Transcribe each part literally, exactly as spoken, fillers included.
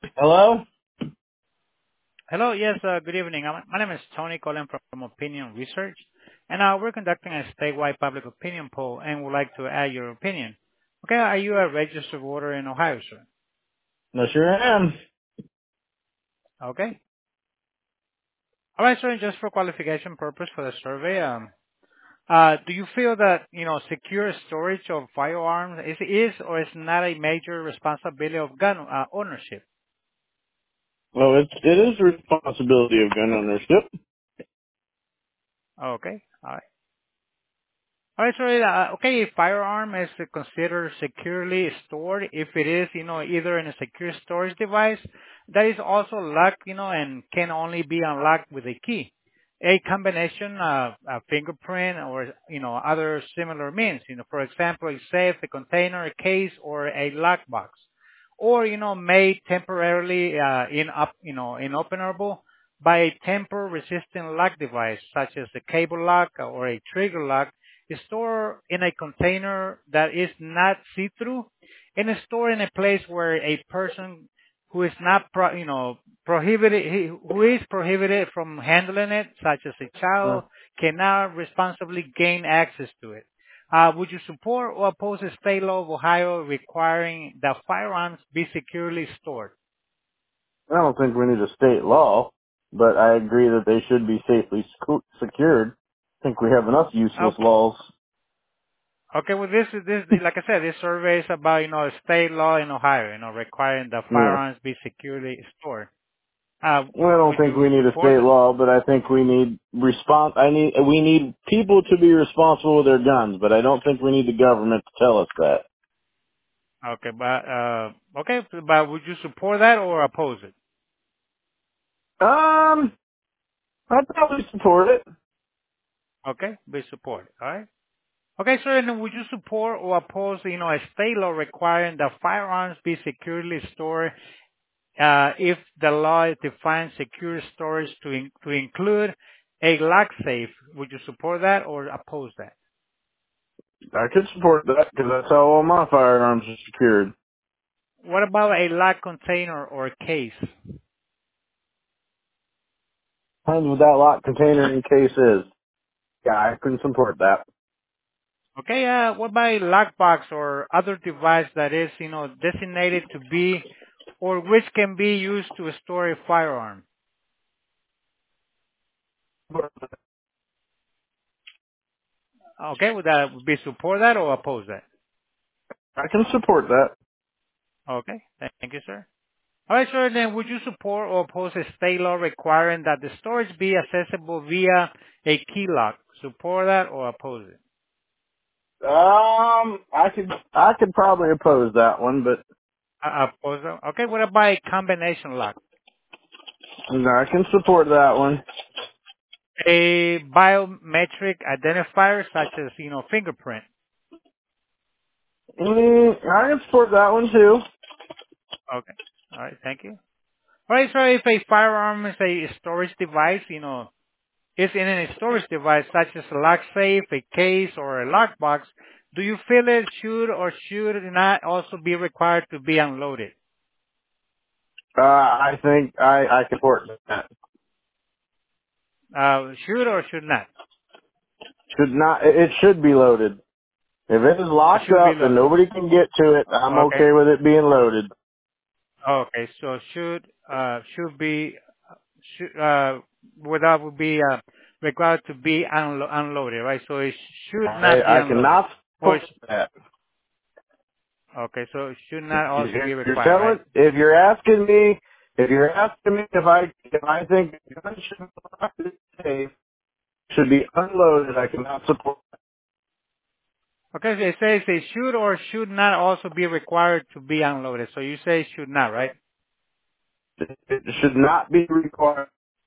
Hello? Hello. Yes, uh good evening. I'm- My name is Tony calling from from Opinion Research, and uh we're conducting a statewide public opinion poll and would like to add your opinion. Okay, are you a registered voter in Ohio, sir? No, sure am. Okay. All right, sir, just for qualification purpose for the survey, um, uh, do you feel that, you know, secure storage of firearms is is or is not a major responsibility of gun uh, ownership? Well, it, it is the responsibility of gun ownership. Okay. All right. All right, so uh, okay, a firearm is considered securely stored if it is, you know, either in a secure storage device that is also locked, you know, and can only be unlocked with a key. A combination of a fingerprint or, you know, other similar means, you know, for example, a safe, a container, a case, or a lockbox. Or, you know, made temporarily uh, in up, you know, inoperable by a tamper-resistant lock device such as a cable lock or a trigger lock is stored in a container that is not see-through and is stored in a place where a person who is not, pro, you know, prohibited, he- who is prohibited from handling it, such as a Uh, child, cannot responsibly gain access to it. Uh, would you support or oppose a state law of Ohio requiring that firearms be securely stored? I don't think we need a state law, but I agree that they should be safely scu- secured. I think we have enough useless Okay. laws. Okay, well, this is this, like I said, this survey is about, you know, state law in Ohio, you know, requiring that Yeah. firearms be securely stored. Uh, Well, I don't would think you we need a support state it? law, but I think we need respons- I need, we need people to be responsible with their guns, but I don't think we need the government to tell us that. Okay, but uh, okay, but would you support that or oppose it? Um, I'd probably support it. Okay, be support. All right. Okay, sir, and would you support or oppose, you know, a state law requiring that firearms be securely stored uh, if the law defines secure storage to in, to include a lock safe? Would you support that or oppose that? I could support that because that's how all my firearms are secured. What about a lock container or case? Depends what that lock container in case is. Yeah, I can support that. Okay, uh, what about a lockbox or other device that is, you know, designated to be or which can be used to store a firearm? Okay, would that be support that or oppose that? I can support that. Okay, thank you, sir. All right, sir, then would you support or oppose a state law requiring that the storage be accessible via a key lock? Support that or oppose it? Um, I could I could probably oppose that one, but Uh, oppose that? Okay, what about a combination lock? no, I can support that one. A biometric identifier such as, you know, fingerprint. Mm, I can support that one too. Okay. All right. Thank you. All right. So if a firearm is a storage device, you know, is in a storage device such as a lock safe, a case, or a lockbox, do you feel it should or should not also be required to be unloaded? Uh, I think I I can support that. Uh, should or should not? Should not. It it should be loaded. If it is It locked should be up and loaded. nobody can get to it, I'm Okay. okay with it being loaded. Okay. So should uh should be should uh without would be uh required to be unlo- unloaded, right? So it should I not be I unloaded. cannot Or support it's- that. okay, so it should not also be If you're required, telling, right? if you're asking me, if you're asking me if I if I think guns should be safe, should be unloaded, I cannot support. Okay, so it says it should or should not also be required to be unloaded. So you say should not, right? It It should not be required.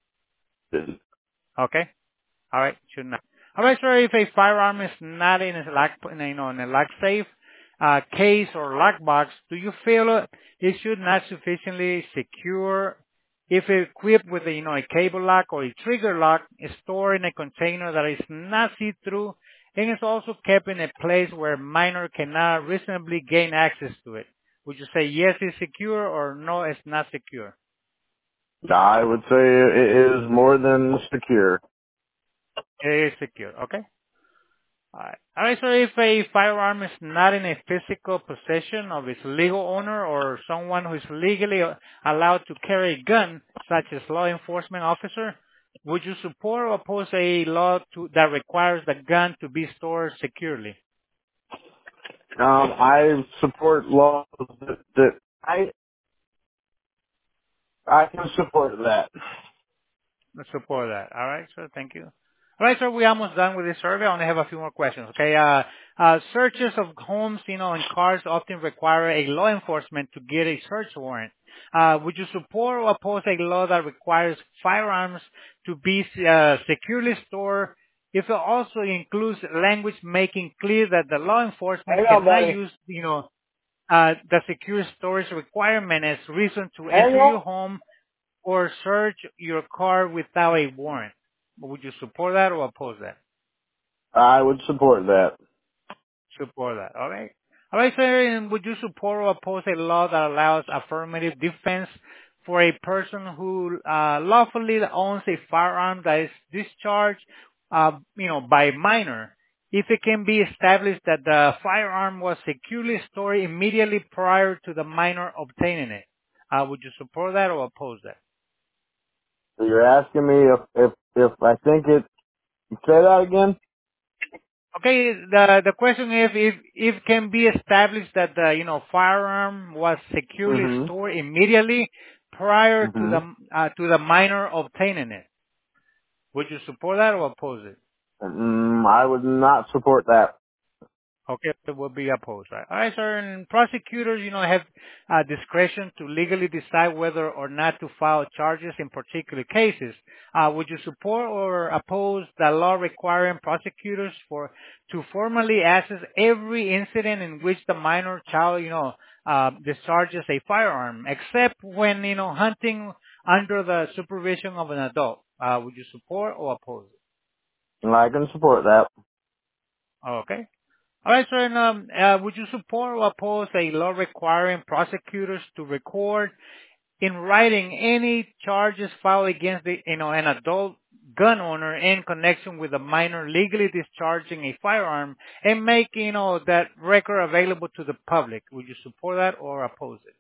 Okay. All right, should not. All right, sir. If a firearm is not in a lock, you know, in a lock safe, uh, case or lockbox, do you feel uh, it should not sufficiently secure if equipped with a, you know, a cable lock or a trigger lock, is stored in a container that is not see-through and is also kept in a place where minor cannot reasonably gain access to it? Would you say yes, it's secure, or no, it's not secure? I would say it is more than secure. It is secure. Okay. Alright. Alright, so if a firearm is not in a physical possession of its legal owner or someone who is legally uh, allowed to carry a gun, such as law enforcement officer, would you support or oppose a law to, that requires the gun to be stored securely? Um, I support laws that, that I I can support that. Let's support that. All right, sir. Thank you. All right, sir. We're almost done with this survey. I only have a few more questions. Okay. Uh, uh, searches of homes, you know, and cars often require a law enforcement to get a search warrant. Uh, would you support or oppose a law that requires firearms to be uh, securely stored if it also includes language making clear that the law enforcement Hang on, cannot buddy. use, you know, uh, the secure storage requirement as reason to Hang enter your on. home or search your car without a warrant? Would you support that or oppose that? I would support that. Support that. All right. All right, sir. And would you support or oppose a law that allows affirmative defense for a person who uh, lawfully owns a firearm that is discharged, uh, you know, by a minor, if it can be established that the firearm was securely stored immediately prior to the minor obtaining it? Uh, would you support that or oppose that? You're asking me if if if I think it. Say that again. Okay, the the question is if if can be established that the you know firearm was securely Mhm. stored immediately prior to Mhm. the uh, to the minor obtaining it. Would you support that or oppose it? Mm, I would not support that. Okay, it will be opposed, right? All right, sir. And prosecutors, you know, have uh, discretion to legally decide whether or not to file charges in particular cases. Uh, would you support or oppose the law requiring prosecutors for to formally assess every incident in which the minor child, you know, uh, discharges a firearm, except when you know hunting under the supervision of an adult? Uh, would you support or oppose it? I can support that. Okay. All right, sir. And, um, uh, would you support or oppose a law requiring prosecutors to record in writing any charges filed against the, you know, an adult gun owner in connection with a minor legally discharging a firearm and make, you know, that record available to the public? Would you support that or oppose it?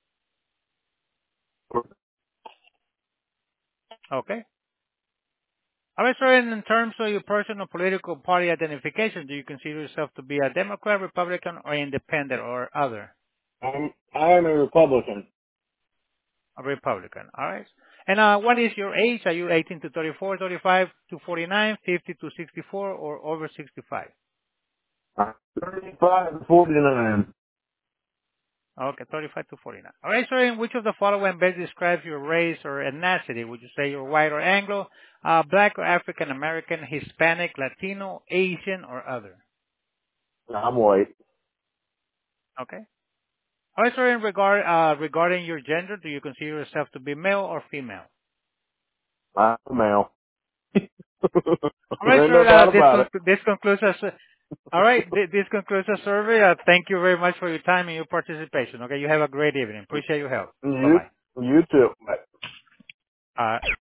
Okay. All right, sir. And in terms of your personal political party identification, do you consider yourself to be a Democrat, Republican, or independent or other? I'm I am a Republican. A Republican. All right. And uh, what is your age? Are you eighteen to thirty-four, thirty-five to forty-nine, fifty to sixty-four, or over sixty-five? I'm thirty-five to forty-nine. Okay, thirty-five to forty-nine. All right, sir. And which of the following best describes your race or ethnicity? Would you say you're white or Anglo, uh, black or African American, Hispanic, Latino, Asian, or other? I'm white. Okay. All right, sir. In regard uh, regarding your gender, do you consider yourself to be male or female? I'm a male. All right, Ain't no sir. Uh, doubt this, about it. conc- this concludes us. All right. Th- This concludes the survey. Uh, Thank you very much for your time and your participation. Okay. You have a great evening. Appreciate your help. You Bye-bye. you too. Uh,